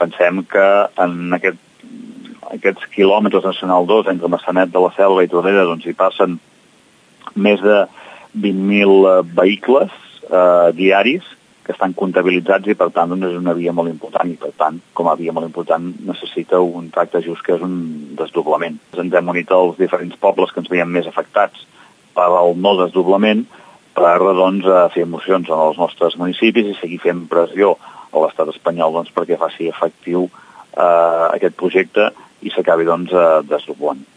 Pensem que en aquests quilòmetres Nacional 2 entre Maçanet de la Selva i Tordera doncs hi passen més de 20.000 vehicles diaris que estan comptabilitzats i per tant doncs, és una via molt important i per tant com a via molt important necessita un tracte just que és un desdoblament. Ens hem unit als diferents pobles que ens veiem més afectats per al no desdoblament per doncs, fer mocions en els nostres municipis i seguir fent pressió a l'estat espanyol doncs, perquè faci efectiu aquest projecte i s'acabi doncs, desdoblant.